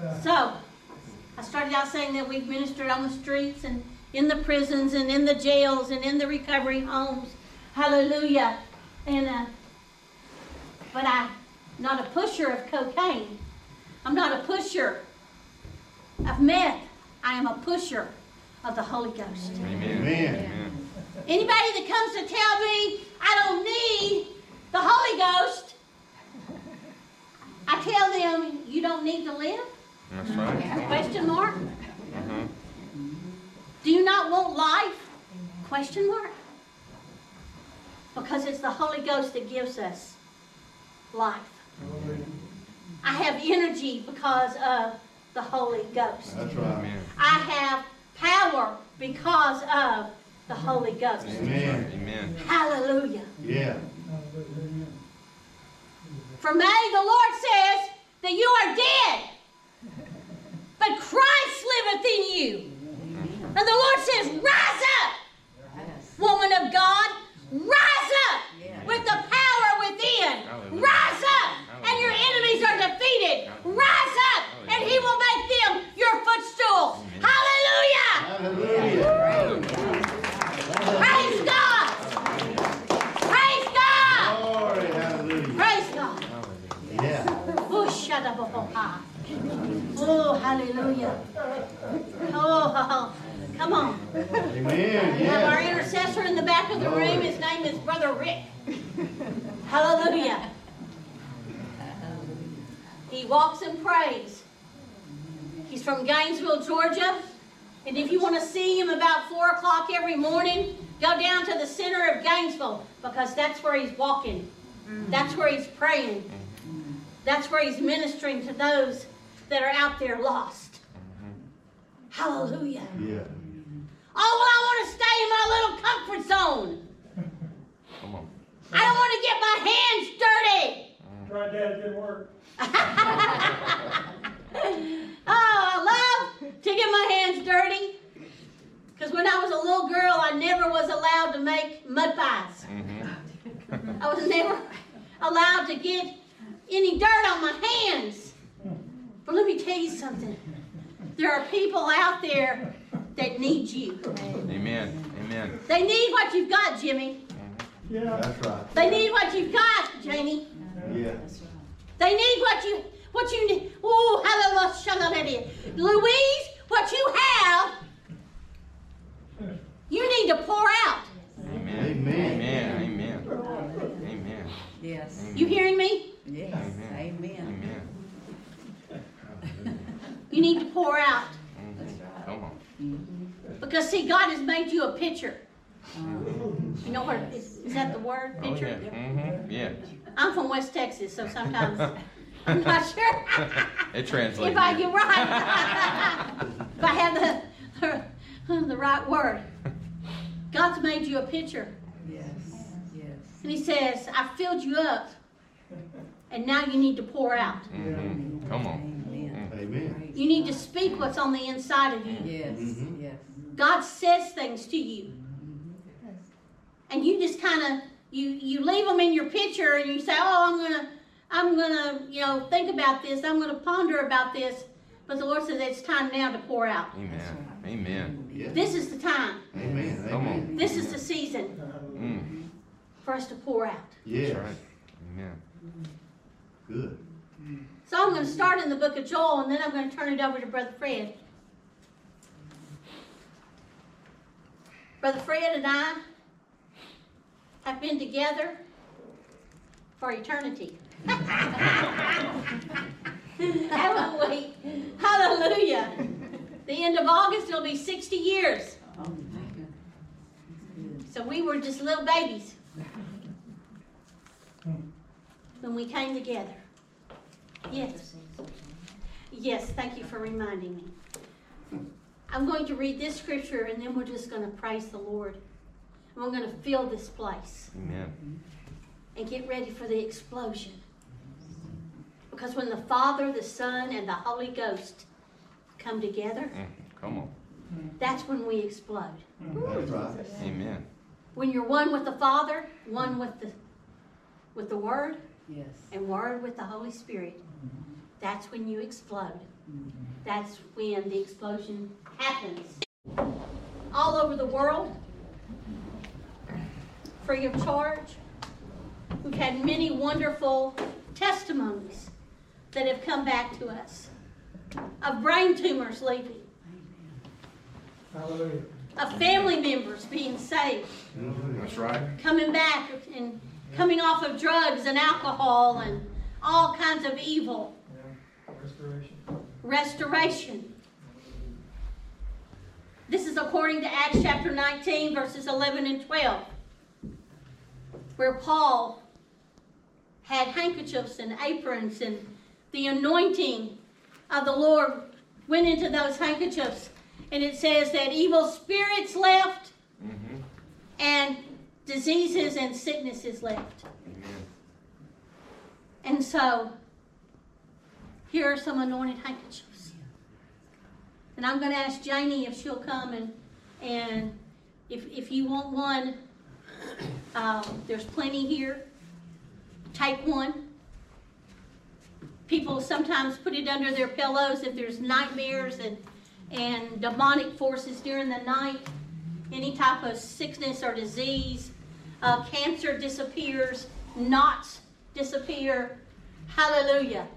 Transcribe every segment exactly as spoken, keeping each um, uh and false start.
So, I started out saying that we've ministered on the streets and in the prisons and in the jails and in the recovery homes. Hallelujah. And uh, but I'm not a pusher of cocaine. I'm not a pusher of meth. I am a pusher of the Holy Ghost. Amen. Amen. Anybody that comes to tell me I don't need the Holy Ghost, I tell them, you don't need to live? That's right. Question mark. Uh-huh. Do you not want life? Question mark. Because it's the Holy Ghost that gives us life. I have energy because of the Holy Ghost. That's right. Amen. I have power because of the Holy Ghost. Amen. Amen. Hallelujah. Yeah. For me, the Lord says that you are dead, but Christ liveth in you. And the Lord says, rise up, woman of God. Rise up with the power within. Hallelujah. Rise up, and your enemies are defeated. Rise up, and He will make them your footstool. Hallelujah. Hallelujah. Praise God. Praise God. Glory. Hallelujah. Praise God. Yeah. Oh, shut up, oh, ah. Oh, hallelujah. Oh, come on. Amen. We have our Yeah. intercessor in the back of the room. His name is Brother Rick. Hallelujah. He walks and prays. He's from Gainesville, Georgia. And if you want to see him about four o'clock every morning, go down to the center of Gainesville, because that's where he's walking. That's where he's praying. That's where he's ministering to those that are out there lost. Hallelujah. Yeah. Oh, well, I want to stay in my little comfort zone. Come on. I don't want to get my hands dirty. Try that, it didn't work. Oh, I love to get my hands dirty. Because when I was a little girl, I never was allowed to make mud pies. Mm-hmm. I was never allowed to get any dirt on my hands. But let me tell you something. There are people out there that need you. Amen. Amen. They need what you've got, Jimmy. Yeah. That's right. They need what you've got, Janie. Yeah. They need what you what you need. Oh, hallelujah. Louise, what you have, you need to pour out. Amen. Amen. Amen. Amen. Amen. Yes. Amen. You hearing me? Yes. Amen. Amen. Amen. You need to pour out. Mhm. Come on. Because, see, God has made you a pitcher. You know what, is, is that the word, Oh, pitcher? yeah. Mm-hmm. Yeah. I'm from West Texas, so sometimes I'm not sure It translates. if I get right. If I have the, the, the right word. God's made you a pitcher. Yes. Yes. And He says, I filled you up, and now you need to pour out. Mm-hmm. Come on. Amen. Amen. You need to speak what's on the inside of you. Yes. Mhm. Yes. God says things to you. And you just kind of, you, you leave them in your picture and you say, oh, I'm going to, I'm going to, you know, think about this. I'm going to ponder about this. But the Lord says it's time now to pour out. Amen. Amen. Yeah. This is the time. Amen. Come Amen. on. This is the season Mm. for us to pour out. Yes. That's right. Amen. Good. So I'm going to start in the book of Joel, and then I'm going to turn it over to Brother Fred. Brother Fred and I have been together for eternity. Haven't we? Hallelujah. The end of August, it'll be sixty years. So we were just little babies when we came together. Yes. Yes, thank you for reminding me. I'm going to read this scripture, and then we're just going to praise the Lord. And we're going to fill this place Amen. and get ready for the explosion. Because when the Father, the Son, and the Holy Ghost come together, Mm. Come on. that's when we explode. That's right. Amen. When you're one with the Father, one with the with the Word, Yes. and Word with the Holy Spirit, that's when you explode. that's when the explosion happens. All over the world, free of charge. We've had many wonderful testimonies that have come back to us of brain tumors leaving, Hallelujah. of family members being saved, That's right. coming back and coming off of drugs and alcohol and all kinds of evil. Yeah. Restoration. Restoration. This is according to Acts chapter nineteen, verses eleven and twelve, where Paul had handkerchiefs and aprons, and the anointing of the Lord went into those handkerchiefs. And it says that evil spirits left, Mm-hmm. and diseases and sicknesses left. Amen. And so, here are some anointed handkerchiefs. And I'm going to ask Janie if she'll come, and and if if you want one, um, there's plenty here. Take one. People sometimes put it under their pillows if there's nightmares and and demonic forces during the night. Any type of sickness or disease, uh, cancer disappears, knots disappear. Hallelujah.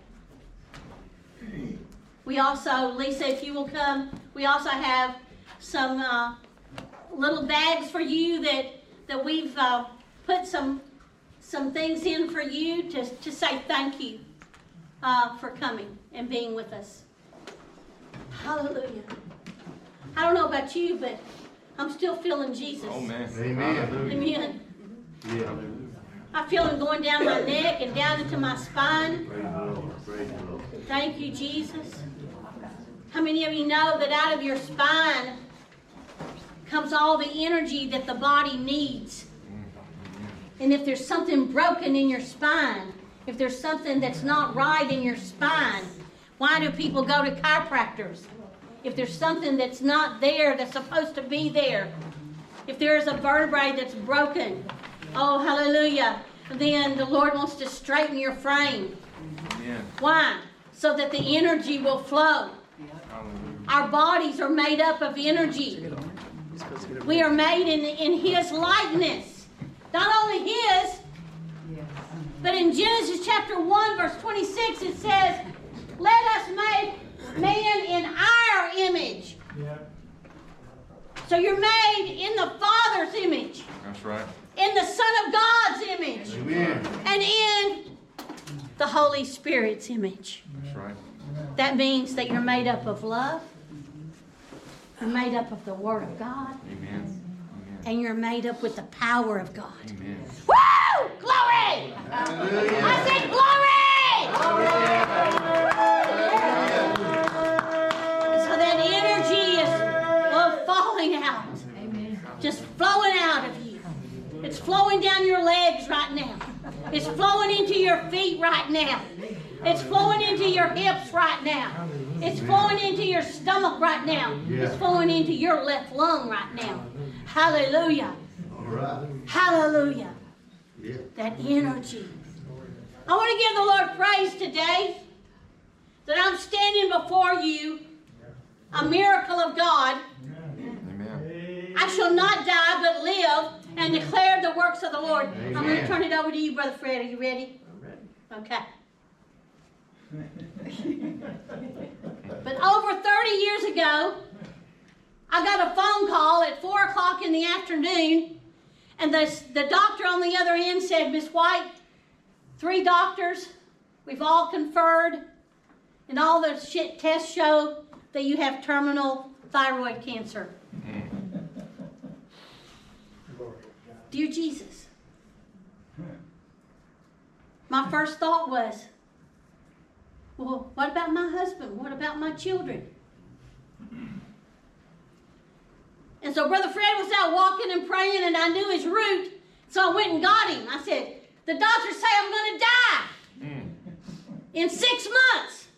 We also, Lisa, if you will come, we also have some uh, little bags for you that that we've uh, put some some things in for you to to say thank you uh, for coming and being with us. Hallelujah. I don't know about you, but I'm still feeling Jesus. Oh, man. Amen. Hallelujah. Amen. Yeah. I feel him going down my neck and down into my spine. Praise the Lord. Praise the Lord. Thank you, Jesus. How many of you know that out of your spine comes all the energy that the body needs? And if there's something broken in your spine, if there's something that's not right in your spine, why do people go to chiropractors? If there's something that's not there that's supposed to be there, if there is a vertebrae that's broken, oh, hallelujah, then the Lord wants to straighten your frame. Amen. Why? So that the energy will flow. Hallelujah. Our bodies are made up of energy. We are made in, in His likeness. Not only His, but in Genesis chapter one, verse twenty-six, it says, let us make man in our image. Yeah. So you're made in the Father's image, That's right. in the Son of God's image, Amen. and in the Holy Spirit's image. That's right. That means that you're made up of love, you're made up of the Word of God, Amen. Amen. and you're made up with the power of God. Amen. Woo! Glory! I said glory! So that energy is oh, falling out. Just flowing out of you. It's flowing down your legs right now. It's flowing into your feet right now. It's flowing into your hips right now. It's flowing into your stomach right now. It's flowing into your left lung right now. Hallelujah. All right. Hallelujah. Yeah. That energy. I want to give the Lord praise today that I'm standing before you, a miracle of God. Amen. I shall not die but live and declare the works of the Lord. I'm going to Amen. turn it over to you, Brother Fred. Are you ready? I'm ready. Okay. But over thirty years ago, I got a phone call at four o'clock in the afternoon, and the, the doctor on the other end said, Miss White, three doctors, we've all conferred, and all the shit tests show that you have terminal thyroid cancer. Dear Jesus, my first thought was, well, what about my husband? What about my children? And so Brother Fred was out walking and praying, and I knew his route, so I went and got him. I said, the doctors say I'm going to die Mm. in six months.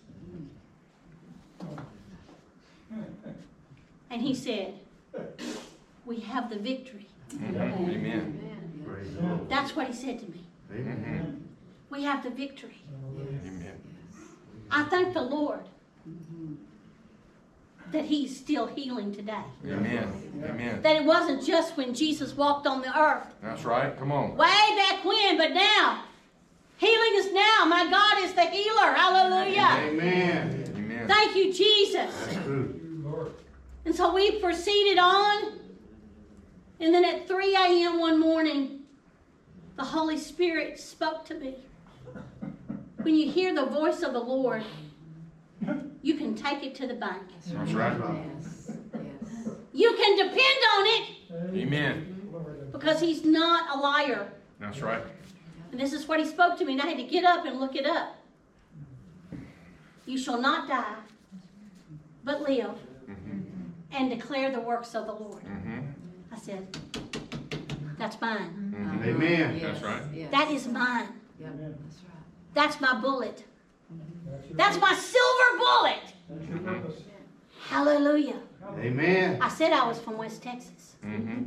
And he said, we have the victory. Mhm. Amen. Praise the Lord. That's what he said to me. Amen. We have the victory. Amen. I thank the Lord that he's still healing today. Amen. Amen. That it wasn't just when Jesus walked on the earth. That's right. Come on. Way back when, but now. Healing is now. My God is the healer. Hallelujah. Amen. Amen. Thank you, Jesus. That's true. Lord. And so we proceeded on. And then at three a.m. one morning, the Holy Spirit spoke to me. When you hear the voice of the Lord, you can take it to the bank. That's right. Yes. Yes. You can depend on it Amen. because he's not a liar. That's right. And this is what he spoke to me, and I had to get up and look it up. You shall not die, but live Mm-hmm. and declare the works of the Lord. Mm-hmm. I said, that's mine. Mm-hmm. Amen. Yes. That's right. Yes. That is mine. Yep. That's right. That's my bullet. That's your That's my silver bullet. That's your purpose. Hallelujah. Amen. I said I was from West Texas. Mm-hmm.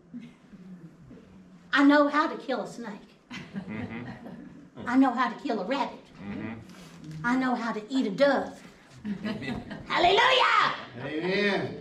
I know how to kill a snake. Mm-hmm. I know how to kill a rabbit. Mm-hmm. I know how to eat a dove. Amen. Hallelujah! Amen.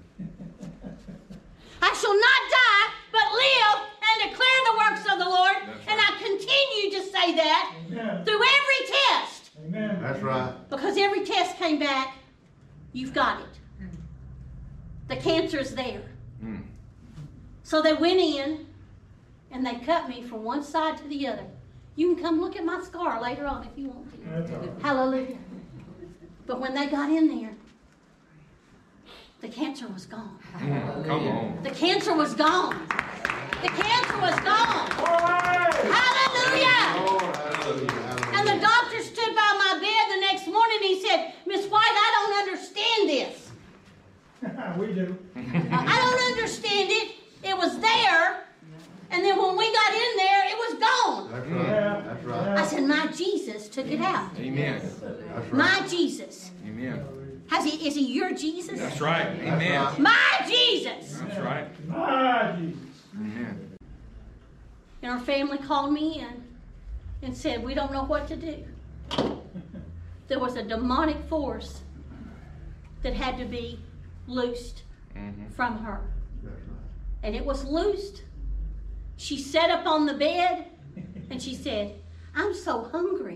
I shall not die, but live and declare the works of the Lord. That's And right. I continue to say that Amen. through every test. Amen. That's right. Because every test came back, you've got it. The cancer's there. Mm. So they went in and they cut me from one side to the other. You can come look at my scar later on if you want to. That's all right. Hallelujah. But when they got in there, the cancer was gone. Mm. Come on. The cancer was gone. The cancer was gone. Hallelujah. Lord, hallelujah. And the Hallelujah. doctor stood by my bed the next morning and he said, Miss White, I don't understand this. We do. I don't understand it. It was there. And then when we got in there, it was gone. That's Yeah. right. That's right. I said, my Jesus took it out. Amen. That's right. My Jesus. Amen. Has he, is he your Jesus? That's right. Amen. right. My Jesus. That's right. My Jesus. Amen. And our family called me in and said, we don't know what to do. There was a demonic force that had to be loosed Mm-hmm. from her. That's right. And it was loosed. She sat up on the bed and she said, I'm so hungry.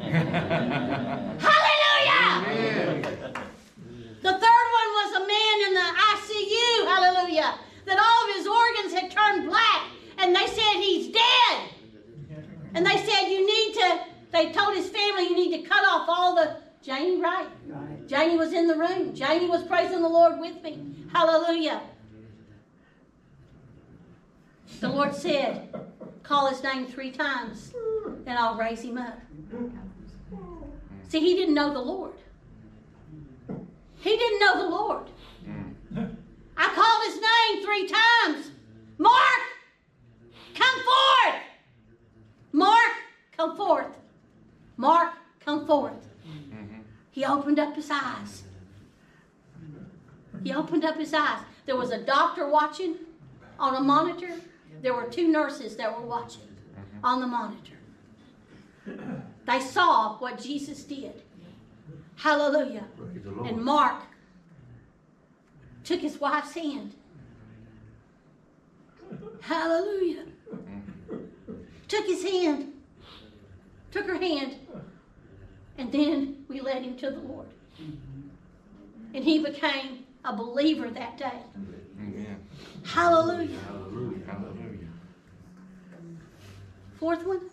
Hallelujah! Amen. The third one was a man in the I C U, hallelujah, that all of his organs had turned black, and they said he's dead. And they said you need to, they told his family you need to cut off all the, Janie, right? Right. Janie was in the room. Janie was praising the Lord with me. Hallelujah. The Lord said, call his name three times, and I'll raise him up. See, he didn't know the Lord. He didn't know the Lord. Mm. I called his name three times. Mark, come forth. Mark, come forth. Mark, come forth. Mm-hmm. He opened up his eyes. He opened up his eyes. There was a doctor watching on a monitor. There were two nurses that were watching on the monitor. They saw what Jesus did. Hallelujah. Praise the Lord. And Mark took his wife's hand. Hallelujah. Took his hand. Took her hand. And then we led him to the Lord. And he became a believer that day. Amen. Hallelujah. Hallelujah. Hallelujah. Fourth one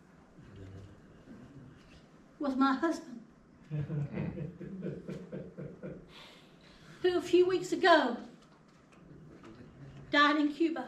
was my husband, who a few weeks ago died in Cuba.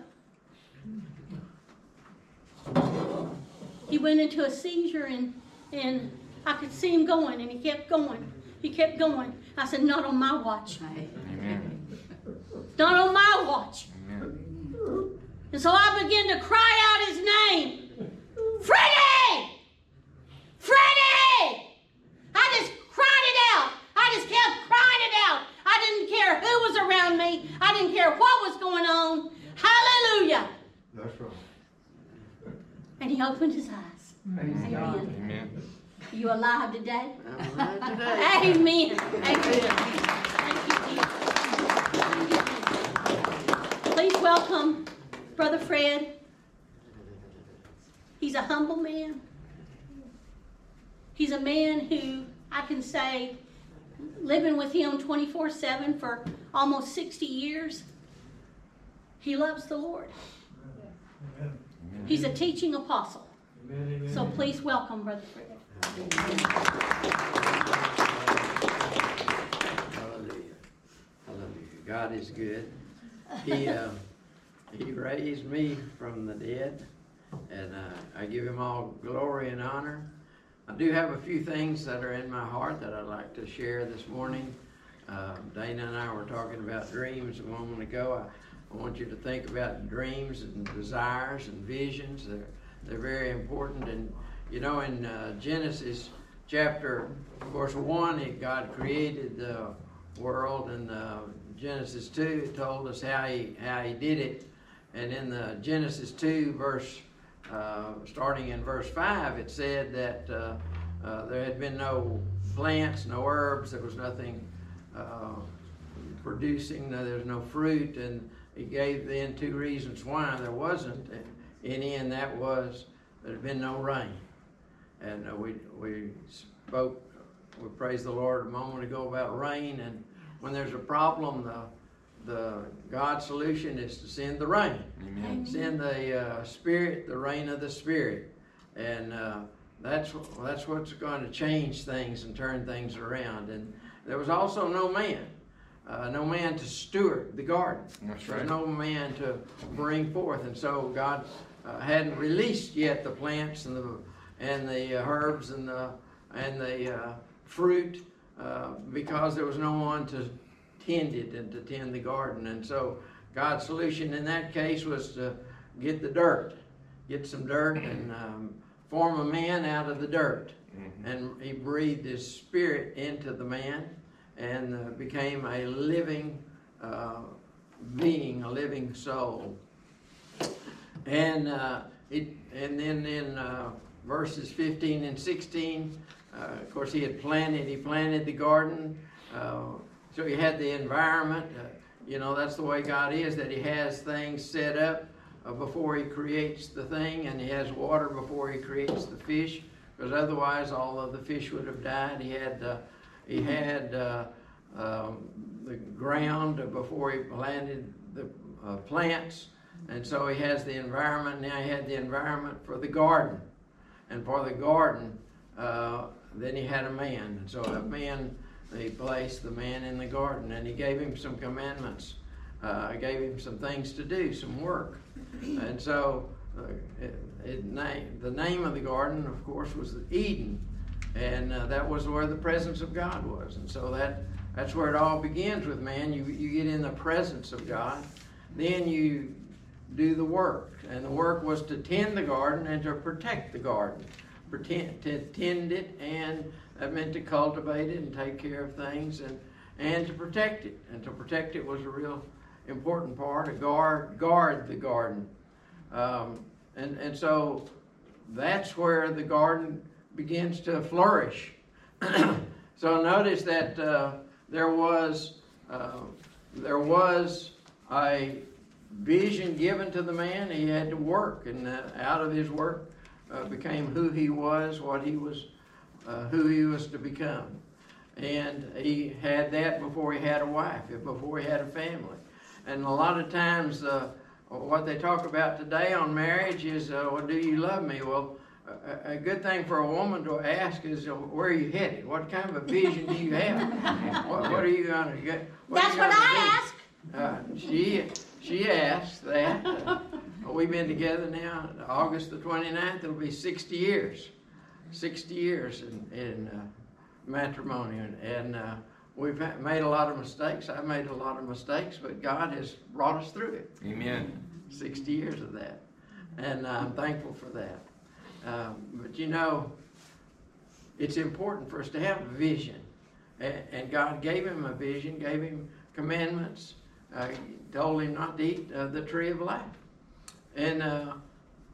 He went into a seizure and, and I could see him going, and he kept going. He kept going. I said, not on my watch. Amen. Not on my watch. Amen. And so I began to cry out his name. Freddie! Freddie! I just cried it out. I just kept crying it out. I didn't care who was around me. I didn't care what was going on. Hallelujah. That's right. And he opened his eyes. Praise God. Amen. Amen. You alive today? I'm alive today. Amen. Amen. Thank you, Jesus. Please welcome Brother Fred. He's a humble man. He's a man who I can say, living with him twenty-four seven for almost sixty years, he loves the Lord. Amen. He's a teaching apostle. Amen, amen. So please welcome Brother Fred. Hallelujah. Hallelujah. God is good. He uh, He raised me from the dead, and uh, I give him all glory and honor. I do have a few things that are in my heart that I'd like to share this morning. Uh, Dana and I were talking about dreams a moment ago. I, I want you to think about dreams and desires and visions. They're, they're very important. And, you know, in uh, Genesis chapter, of course, one, it, God created the world. And uh, Genesis two, it told us how he, how he did it. And in the Genesis two, verse Uh, starting in verse five, it said that uh, uh, there had been no plants, no herbs, there was nothing uh, producing, no, there was no fruit, and he gave then two reasons why there wasn't any, and that was there had been no rain. And uh, we, we spoke, we praised the Lord a moment ago about rain, and when there's a problem, the The God's solution is to send the rain. Amen. Send the uh, Spirit, the rain of the Spirit. And uh, that's, that's what's going to change things and turn things around. And there was also no man. Uh, no man to steward the garden. That's There's right. no man to bring forth. And so God uh, hadn't released yet the plants and the, and the uh, herbs and the, and the uh, fruit uh, because there was no one to tended and to tend the garden. And so God's solution in that case was to get the dirt, get some dirt and um, form a man out of the dirt. Mm-hmm. And he breathed his spirit into the man and uh, became a living uh, being, a living soul. And uh, it, and then in uh, verses fifteen and sixteen, uh, of course he had planted, he planted the garden. Uh, So he had the environment, uh, you know, that's the way God is, that he has things set up uh, before he creates the thing, and he has water before he creates the fish, because otherwise all of the fish would have died. He had, uh, he had uh, um, the ground before he planted the uh, plants, and so he has the environment. Now he had the environment for the garden, and for the garden, uh, then he had a man, and so a man. He placed the man in the garden, and he gave him some commandments. Uh, gave him some things to do, some work. And so uh, it, it name, the name of the garden, of course, was Eden. And uh, that was where the presence of God was. And so that that's where it all begins with man. You, you get in the presence of God. Then you do the work. And the work was to tend the garden and to protect the garden. Pretend, to tend it, and that meant to cultivate it and take care of things, and, and to protect it. And to protect it was a real important part, to guard, guard the garden. Um, and, and so that's where the garden begins to flourish. So notice that uh, there was uh, there was a vision given to the man. He had to work, and uh, out of his work uh, became who he was, what he was, uh, who he was to become. And he had that before he had a wife, before he had a family. And a lot of times, uh, what they talk about today on marriage is, uh, well, do you love me? Well, a, a good thing for a woman to ask is, uh, where are you headed? What kind of a vision do you have? what, what are you going to get? What That's you what gonna I ask. do? Uh, she, she asked that. Uh, we've been together now, August the twenty-ninth, it'll be sixty years. sixty years in, in uh, matrimony. And, and uh, we've made a lot of mistakes. I've made a lot of mistakes, but God has brought us through it. Amen. sixty years of that. And I'm thankful for that. Um, but you know, it's important for us to have a vision. And, and God gave him a vision, gave him commandments, uh, told him not to eat uh, the tree of life. And uh,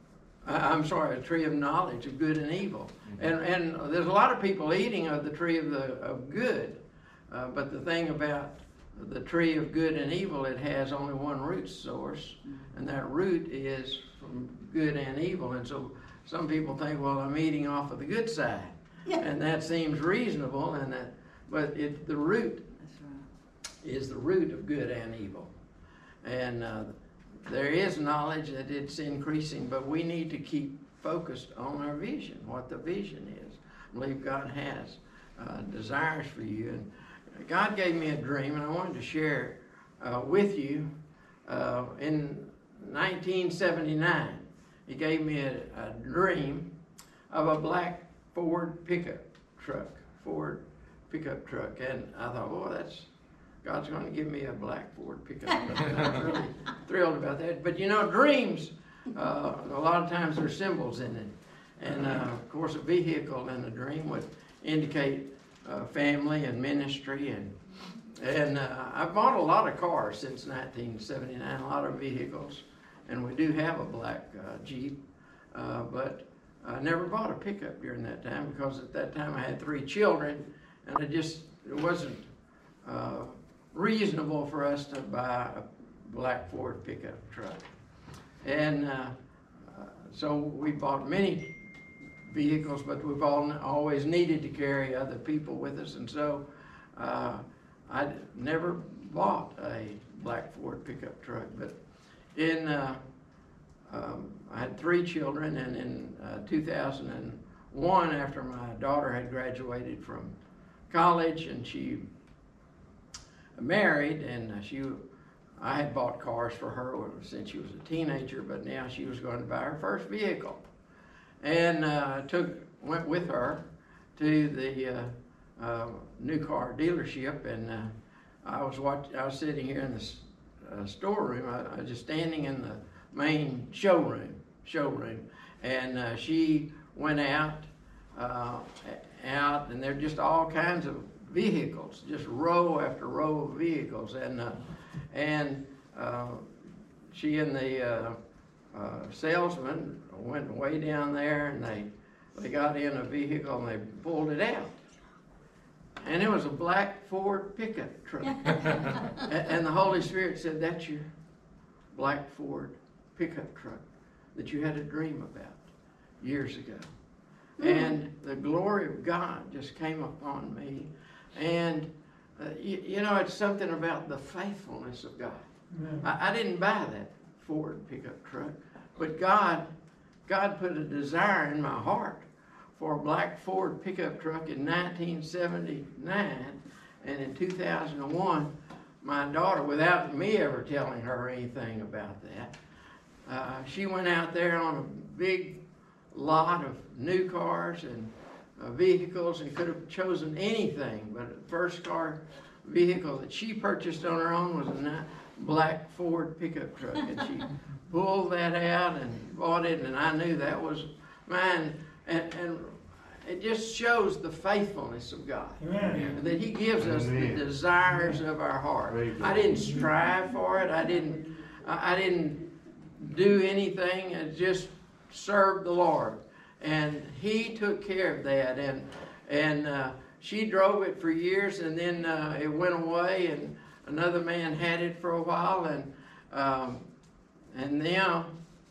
Uh, I'm sorry, a tree of knowledge of good and evil. And and there's a lot of people eating of the tree of the of good, uh, but the thing about the tree of good and evil, it has only one root source, and that root is from good and evil. And so some people think, well, I'm eating off of the good side, Yeah. and that seems reasonable, and that, but it the root That's right. is the root of good and evil. And uh, there is knowledge that it's increasing, but we need to keep focused on our vision, what the vision is. I believe God has uh, desires for you. And God gave me a dream, and I wanted to share uh, with you. Uh, in nineteen seventy-nine, He gave me a, a dream of a black Ford pickup truck, Ford pickup truck. And I thought, oh, that's, God's going to give me a black Ford pickup truck. And I was really thrilled about that. But you know, dreams, uh, a lot of times there's symbols in it. And uh, of course, a vehicle in a dream would indicate uh, family and ministry. And and uh, I've bought a lot of cars since nineteen seventy-nine, a lot of vehicles. And we do have a black uh, Jeep. Uh, but I never bought a pickup during that time because at that time I had three children. And it just, it wasn't uh, reasonable for us to buy a black Ford pickup truck. And uh, uh, so we bought many vehicles, but we've all, always needed to carry other people with us. And so uh, I never bought a black Ford pickup truck. But in, uh, um, I had three children, and in uh, two thousand one, after my daughter had graduated from college and she married, and uh, she, I had bought cars for her since she was a teenager, but now she was going to buy her first vehicle. And uh, took went with her to the uh, uh, new car dealership, and uh, I was watch, I was sitting here in the uh, storeroom. I, I was just standing in the main showroom, showroom, and uh, she went out, uh, out, and there are just all kinds of vehicles, just row after row of vehicles, and uh, and uh, she and the uh, uh, salesman went way down there, and they they got in a vehicle and they pulled it out, and it was a black Ford pickup truck, and, and the Holy Spirit said, "That's your black Ford pickup truck that you had a dream about years ago." Mm. And the glory of God just came upon me. And, uh, you, you know, it's something about the faithfulness of God. I, I didn't buy that Ford pickup truck, but God, God put a desire in my heart for a black Ford pickup truck in nineteen seventy-nine. And in two thousand one, my daughter, without me ever telling her anything about that, uh, she went out there on a big lot of new cars and uh, vehicles, and could have chosen anything, but the first car vehicle that she purchased on her own was a ni- black Ford pickup truck, and she pulled that out and bought it, and I knew that was mine. And, and it just shows the faithfulness of God. Amen. That He gives us Amen. the desires of our heart. Praise I didn't strive for it. I didn't. I I didn't do anything. I just served the Lord, and He took care of that. And and uh, she drove it for years, and then uh, it went away, and another man had it for a while, and um, and now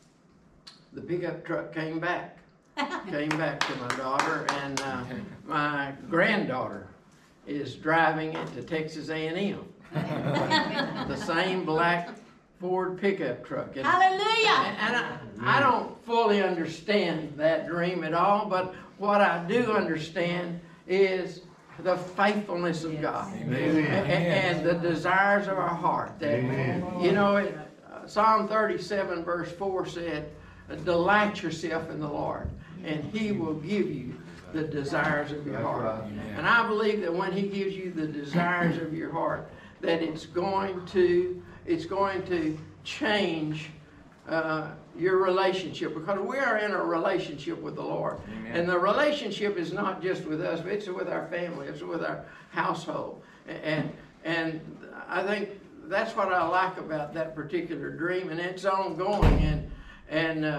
the pickup truck came back. Came back to my daughter, and uh, my granddaughter is driving it to Texas A and M. The same black Ford pickup truck. And, Hallelujah. and I, I don't fully understand that dream at all, but what I do understand is the faithfulness of God. Amen. And, and the desires of our heart. That, Amen. you know, it, uh, Psalm thirty-seven verse four said, "Delight yourself in the Lord, and He will give you the desires of your That's heart." right. And I believe that when He gives you the desires of your heart, that it's going to it's going to change uh, your relationship, because we are in a relationship with the Lord. Amen. And the relationship is not just with us, but it's with our family, it's with our household. And and I think that's what I like about that particular dream, and it's ongoing. And and uh,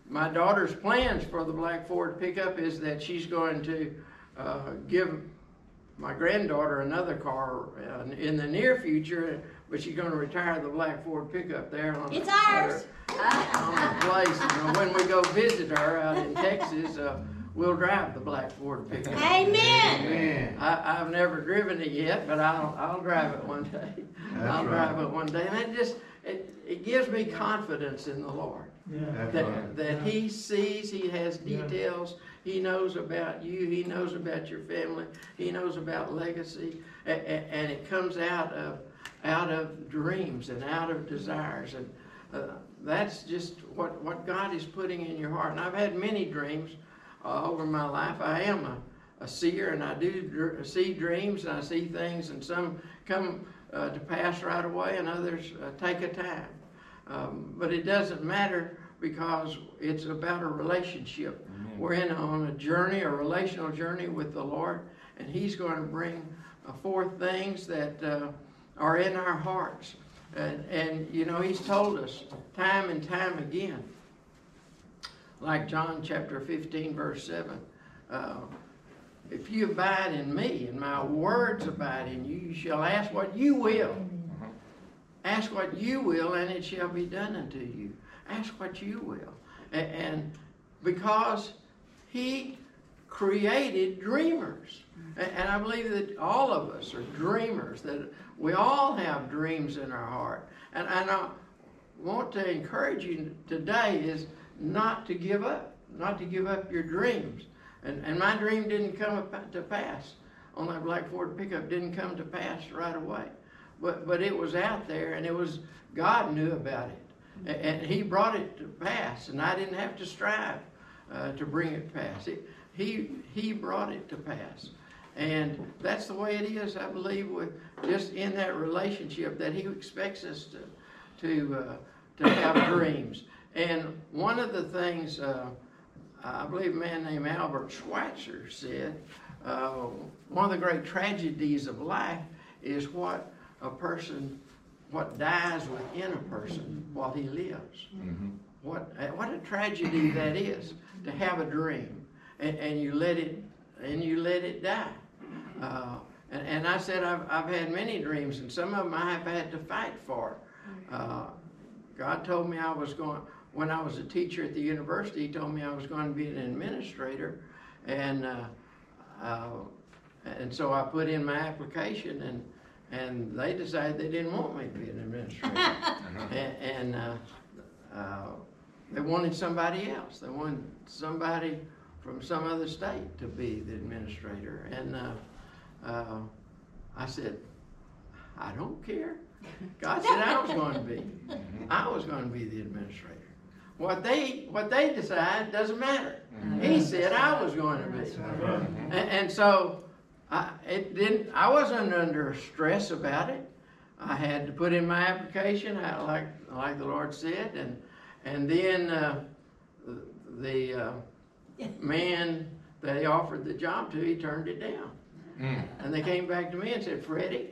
my daughter's plans for the black Ford pickup is that she's going to uh, give my granddaughter another car uh, in the near future, but she's going to retire the black Ford pickup there on It's the, ours. on the place. And when we go visit her out in Texas, uh, we'll drive the black Ford pickup. Amen. Amen. I, I've never driven it yet, but I'll I'll drive it one day. That's I'll right. drive it one day, and it just it, it gives me confidence in the Lord. Yeah. That's That, right. that He sees, He has Yeah. details, He knows about you, He knows about your family, He knows about legacy, and, and it comes out of out of dreams and out of desires, and uh, that's just what what God is putting in your heart. And I've had many dreams uh, over my life. I am a, a seer, and I do dr- see dreams, and I see things, and some come uh, to pass right away, and others uh, take a time. Um, but it doesn't matter because it's about a relationship. Amen. We're in on a journey, a relational journey with the Lord, and He's going to bring uh, forth things that uh, are in our hearts. And, and, you know, He's told us time and time again, like John chapter fifteen, verse seven, uh, if you abide in me and my words abide in you, you shall ask what you will. Ask what you will, and it shall be done unto you. Ask what you will. And, and because He created dreamers. And, and I believe that all of us are dreamers, that we all have dreams in our heart. And, and I want to encourage you today is not to give up, not to give up your dreams. And, and my dream didn't come to pass on that black Ford pickup, didn't come to pass right away. But but it was out there, and it was, God knew about it. And, and He brought it to pass, and I didn't have to strive uh, to bring it pass. It, he, he brought it to pass. And that's the way it is, I believe, with just in that relationship, that He expects us to, to, uh, to have dreams. And one of the things, uh, I believe a man named Albert Schweitzer said, uh, one of the great tragedies of life is what a person, what dies within a person while he lives. Mm-hmm. What what a tragedy that is, to have a dream and, and you let it and you let it die. Uh, and, and I said I've I've had many dreams, and some of them I have had to fight for. Uh, God told me I was going, when I was a teacher at the university, He told me I was going to be an administrator, and uh, uh, and so I put in my application, and and they decided they didn't want me to be an administrator, and, and uh, uh, they wanted somebody else. They wanted somebody from some other state to be the administrator, and uh, uh, I said, I don't care. God said I was going to be. I was going to be the administrator. What they what they decide doesn't matter. He said I was going to be, and, and so I it didn't. I wasn't under stress about it. I had to put in my application, I, like like the Lord said, and and then uh, the uh, man that He offered the job to, he turned it down, Mm. and they came back to me and said, Freddie,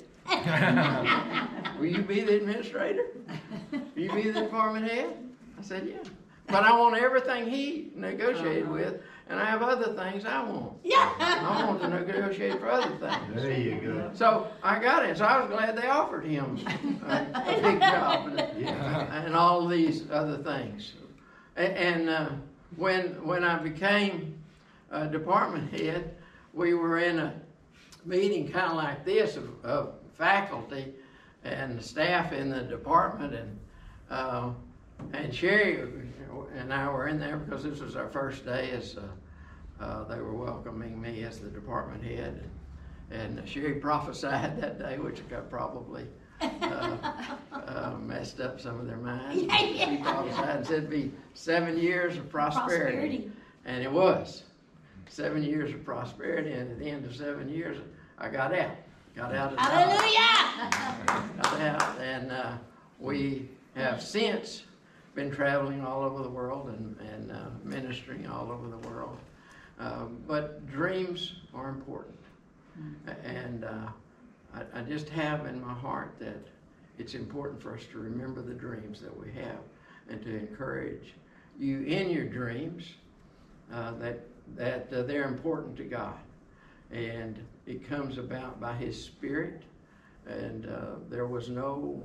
will you be the administrator? Will you be the department head? I said, yeah. But I want everything he negotiated with, and I have other things I want. Yeah. I want to negotiate for other things. There you go. So I got it. So I was glad they offered him a, a big job and, Yeah. and all these other things. And, and uh, when when I became a department head, we were in a meeting kind of like this of, of faculty and staff in the department, and uh, and Sherry and I were in there because this was our first day as uh, uh, they were welcoming me as the department head, and, and Sherry prophesied that day, which got probably uh, uh, messed up some of their minds. Yeah, yeah. She prophesied and said it'd be seven years of prosperity, Prosperity. and it was seven years of prosperity. And at the end of seven years, I got out, got out of the Hallelujah. got out, and uh, we have since been traveling all over the world and, and uh, ministering all over the world. Um, but dreams are important. And uh, I, I just have in my heart that it's important for us to remember the dreams that we have and to encourage you in your dreams uh, that that uh, they're important to God, and it comes about by His Spirit. And uh, there was no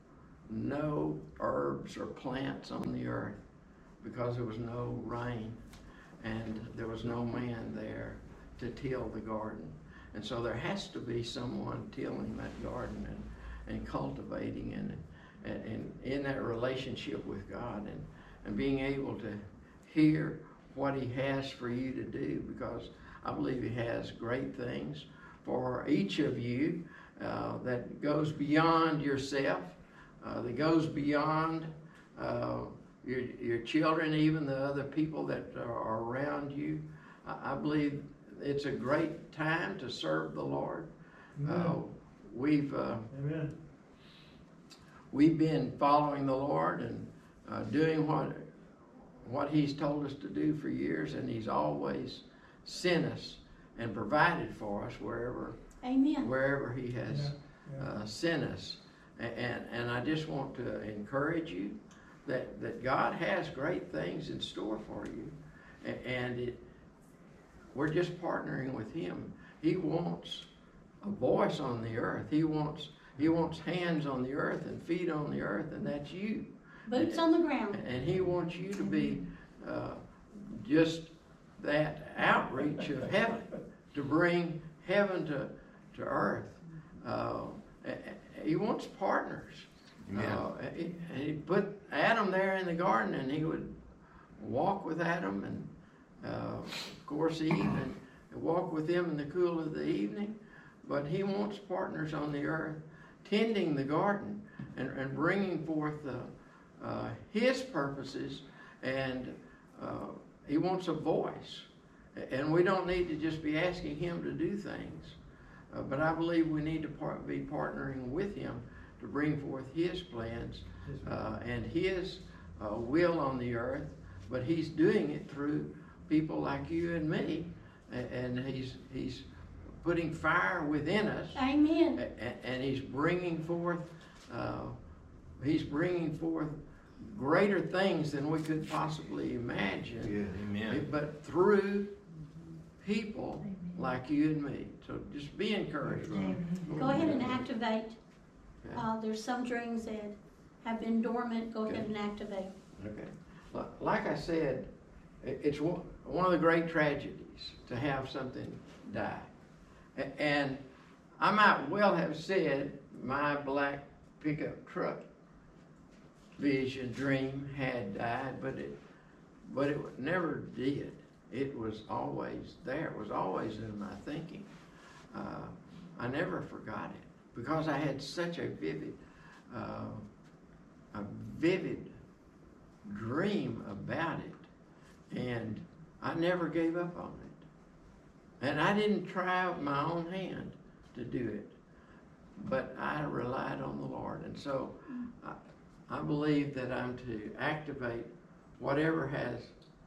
no herbs or plants on the earth because there was no rain, and there was no man there to till the garden. And so there has to be someone tilling that garden and, and cultivating and, and, and in that relationship with God, and, and being able to hear what He has for you to do, because I believe He has great things for each of you uh, that goes beyond yourself, uh, that goes beyond uh, your, your children, even the other people that are around you. I, I believe it's a great time to serve the Lord. Uh, we've uh, Amen. we've been following the Lord and uh, doing what what He's told us to do for years, and He's always sent us and provided for us wherever Amen. wherever He has Yeah, yeah. uh, sent us. And, and and I just want to encourage you that that God has great things in store for you, A- and it. We're just partnering with Him. He wants a voice on the earth. He wants He wants hands on the earth and feet on the earth, and that's you. Boots on the ground. And He wants you to be uh, just that outreach of heaven, to bring heaven to to earth. Uh, he wants partners. Amen. Uh, he, he put Adam there in the garden, and He would walk with Adam and. Uh, of course, eat and walk with him in the cool of the evening, but He wants partners on the earth tending the garden and, and bringing forth uh, uh, His purposes, and uh, He wants a voice. And we don't need to just be asking Him to do things, uh, but I believe we need to par- be partnering with Him to bring forth His plans uh, and His uh, will on the earth, but He's doing it through people like you and me, and he's he's putting fire within us, Amen. and He's bringing forth uh, he's bringing forth greater things than we could possibly imagine. Yeah. Amen. But through people like you and me. So just be encouraged. Go ahead and activate. Uh, there's some dreams that have been dormant. Go ahead and activate. Okay. Li- Like I said, it- it's one one of the great tragedies to have something die. A- And I might well have said my black pickup truck vision dream had died, but it but it never did. It was always there. It was always in my thinking. Uh, I never forgot it because I had such a vivid, uh, a vivid dream about it, and I never gave up on it. And I didn't try with my own hand to do it, but I relied on the Lord. And so I, I believe that I'm to activate whatever has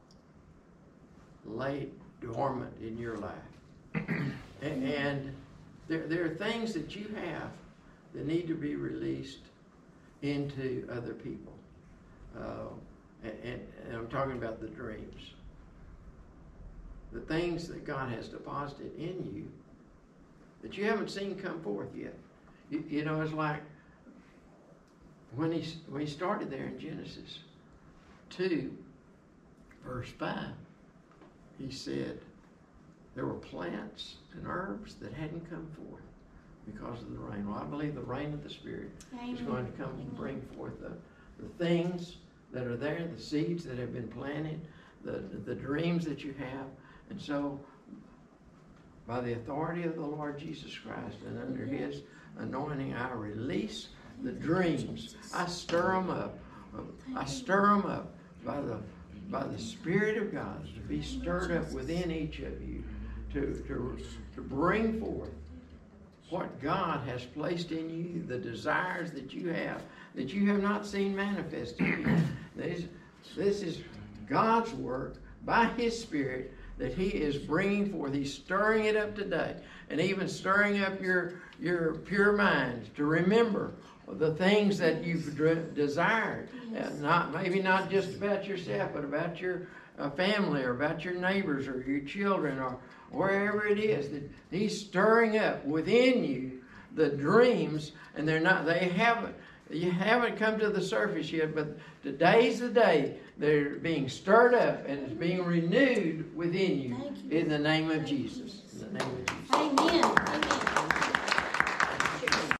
laid dormant in your life. and and there, there are things that you have that need to be released into other people. Uh, and, and, and I'm talking about the dreams. The things that God has deposited in you that you haven't seen come forth yet. You, you know, it's like when he, when he started there in Genesis two, verse five, he said there were plants and herbs that hadn't come forth because of the rain. Well, I believe the rain of the Spirit Amen. is going to come and bring forth the, the things that are there, the seeds that have been planted, the, the dreams that you have. And so, by the authority of the Lord Jesus Christ and under His anointing, I release the dreams. I stir them up. I stir them up by the by the Spirit of God to be stirred up within each of you to, to, to bring forth what God has placed in you, the desires that you have, that you have not seen manifested yet. This, this is God's work by His Spirit that He is bringing forth. He's stirring it up today, and even stirring up your your pure minds to remember the things that you've dr- desired. Uh, not maybe not just about yourself, but about your uh, family or about your neighbors or your children or wherever it is that He's stirring up within you the dreams, and they're not. They haven't. You haven't come to the surface yet, but today's the day they're being stirred up and it's being renewed within you. Thank you. In the name of Jesus. In the name of Jesus. Amen.